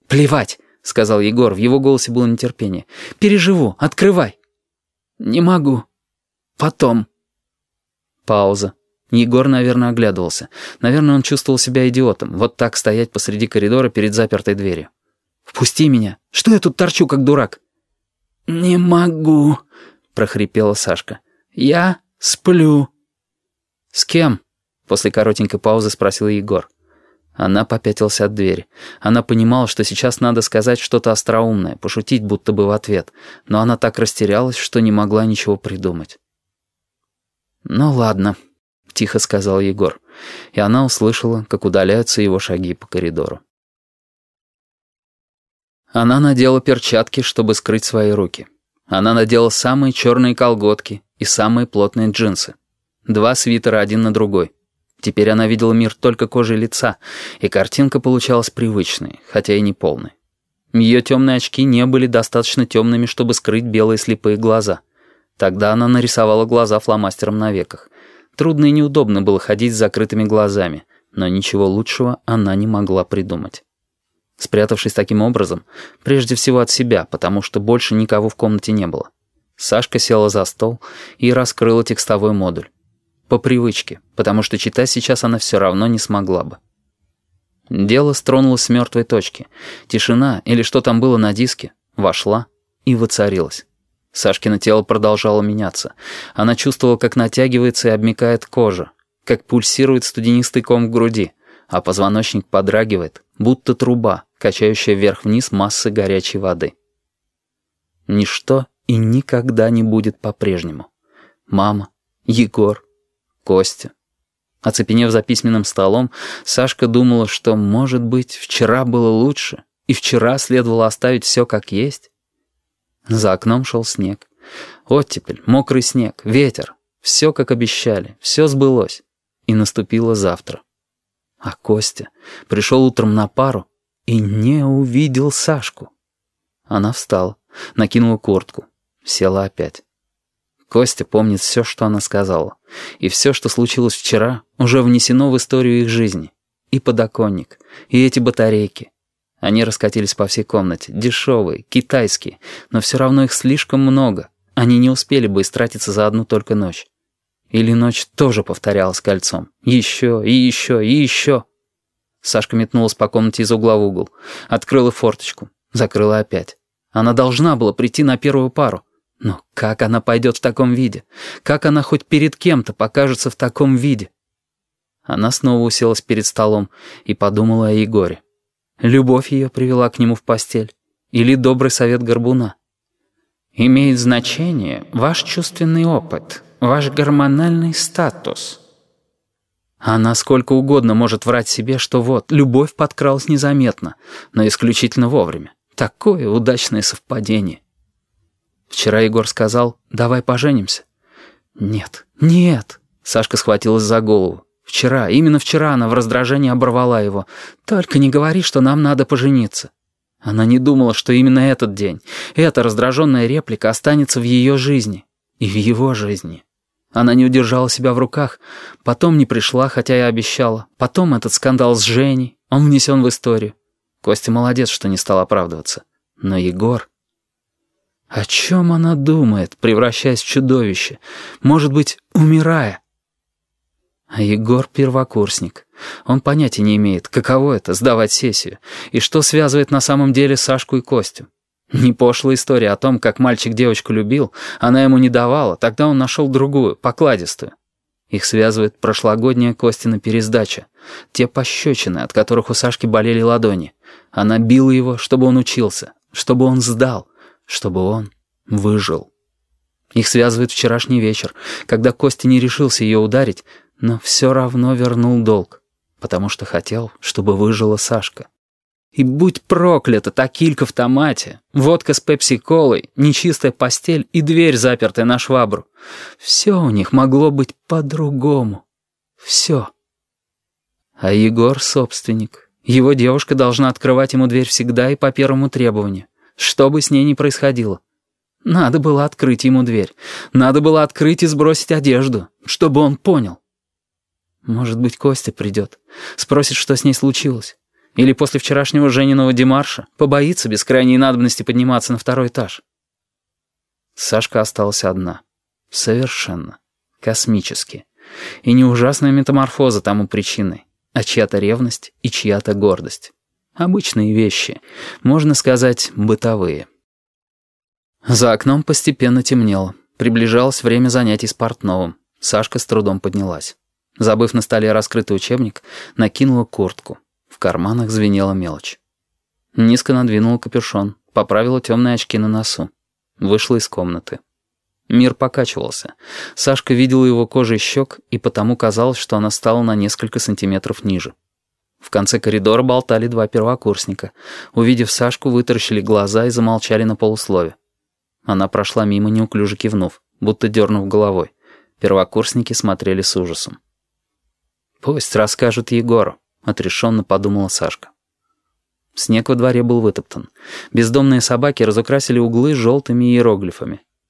«Плевать», — сказал Егор, в его голосе было нетерпение. «Переживу, открывай». «Не могу. Потом». Пауза. Егор, наверное, оглядывался. Наверное, он чувствовал себя идиотом. Вот так стоять посреди коридора перед запертой дверью. «Впусти меня! Что я тут торчу, как дурак?» «Не могу», — прохрипела Сашка. «Я сплю». «С кем?» — после коротенькой паузы спросил Егор. Она попятилась от двери. Она понимала, что сейчас надо сказать что-то остроумное, пошутить будто бы в ответ. Но она так растерялась, что не могла ничего придумать. «Ну ладно», — тихо сказал Егор. И она услышала, как удаляются его шаги по коридору. Она надела перчатки, чтобы скрыть свои руки. Она надела самые черные колготки и самые плотные джинсы. 2 свитера один на другой. Теперь она видела мир только кожей лица, и картинка получалась привычной, хотя и не полной. Ее темные очки не были достаточно темными, чтобы скрыть белые слепые глаза. Тогда она нарисовала глаза фломастером на веках. Трудно и неудобно было ходить с закрытыми глазами, но ничего лучшего она не могла придумать. Спрятавшись таким образом, прежде всего от себя, потому что больше никого в комнате не было, Сашка села за стол и раскрыла текстовой модуль. По привычке, потому что читать сейчас она все равно не смогла бы. Дело стронулось с мертвой точки. Тишина, или что там было на диске, вошла и воцарилась. Сашкино тело продолжало меняться. Она чувствовала, как натягивается и обмякает кожа, как пульсирует студенистый ком в груди, а позвоночник подрагивает, будто труба, качающая вверх-вниз массы горячей воды. Ничто и никогда не будет по-прежнему. Мама, Егор, Костя. Оцепенев за письменным столом, Сашка думала, что, может быть, вчера было лучше, и вчера следовало оставить все как есть. За окном шел снег. Оттепель, мокрый снег, ветер. Все, как обещали, все сбылось. И наступило завтра. А Костя пришел утром на пару и не увидел Сашку. Она встала, накинула куртку, села опять. Костя помнит все, что она сказала. И все, что случилось вчера, уже внесено в историю их жизни. И подоконник, и эти батарейки. Они раскатились по всей комнате, дешевые, китайские, но все равно их слишком много. Они не успели бы истратиться за одну только ночь. Или ночь тоже повторялась кольцом. Еще, и еще, и еще. Сашка метнулась по комнате из угла в угол. Открыла форточку, закрыла опять. Она должна была прийти на первую пару. Но как она пойдет в таком виде? Как она хоть перед кем-то покажется в таком виде? Она снова уселась перед столом и подумала о Егоре. Любовь ее привела к нему в постель? Или добрый совет горбуна? «Имеет значение ваш чувственный опыт, ваш гормональный статус». Она сколько угодно может врать себе, что вот, любовь подкралась незаметно, но исключительно вовремя. Такое удачное совпадение. Вчера Егор сказал: «Давай поженимся». «Нет, нет», — Сашка схватилась за голову. Вчера, именно вчера она в раздражении оборвала его. «Только не говори, что нам надо пожениться». Она не думала, что именно этот день, эта раздраженная реплика останется в ее жизни и в его жизни. Она не удержала себя в руках, потом не пришла, хотя и обещала. Потом этот скандал с Женей, он внесен в историю. Костя молодец, что не стал оправдываться. Но Егор... О чем она думает, превращаясь в чудовище? Может быть, умирая? А Егор первокурсник. Он понятия не имеет, каково это — сдавать сессию, и что связывает на самом деле Сашку и Костю. Не пошлая история о том, как мальчик девочку любил, она ему не давала, тогда он нашел другую, покладистую. Их связывает прошлогодняя Костина пересдача, те пощечины, от которых у Сашки болели ладони. Она била его, чтобы он учился, чтобы он сдал, чтобы он выжил. Их связывает вчерашний вечер, когда Костя не решился ее ударить, но все равно вернул долг, потому что хотел, чтобы выжила Сашка. И будь проклята та килька в томате, водка с пепси-колой, нечистая постель и дверь, запертая на швабру. Все у них могло быть по-другому. Все. А Егор — собственник. Его девушка должна открывать ему дверь всегда и по первому требованию, что бы с ней ни происходило. Надо было открыть ему дверь. Надо было открыть и сбросить одежду, чтобы он понял. Может быть, Костя придет, спросит, что с ней случилось. Или после вчерашнего Жениного демарша побоится без крайней надобности подниматься на второй этаж? Сашка осталась одна. Совершенно. Космически. И не ужасная метаморфоза тому причиной, а чья-то ревность и чья-то гордость. Обычные вещи, можно сказать, бытовые. За окном постепенно темнело. Приближалось время занятий с Портновым. Сашка с трудом поднялась. Забыв на столе раскрытый учебник, накинула куртку. В карманах звенела мелочь. Низко надвинула капюшон, поправила темные очки на носу. Вышла из комнаты. Мир покачивался. Сашка видела его кожей щек, и потому казалось, что она стала на несколько сантиметров ниже. В конце коридора болтали два первокурсника. Увидев Сашку, вытаращили глаза и замолчали на полуслове. Она прошла мимо, неуклюже кивнув, будто дернув головой. Первокурсники смотрели с ужасом. «Пусть расскажут Егору», — отрешенно подумала Сашка. Снег во дворе был вытоптан. Бездомные собаки разукрасили углы желтыми иероглифами.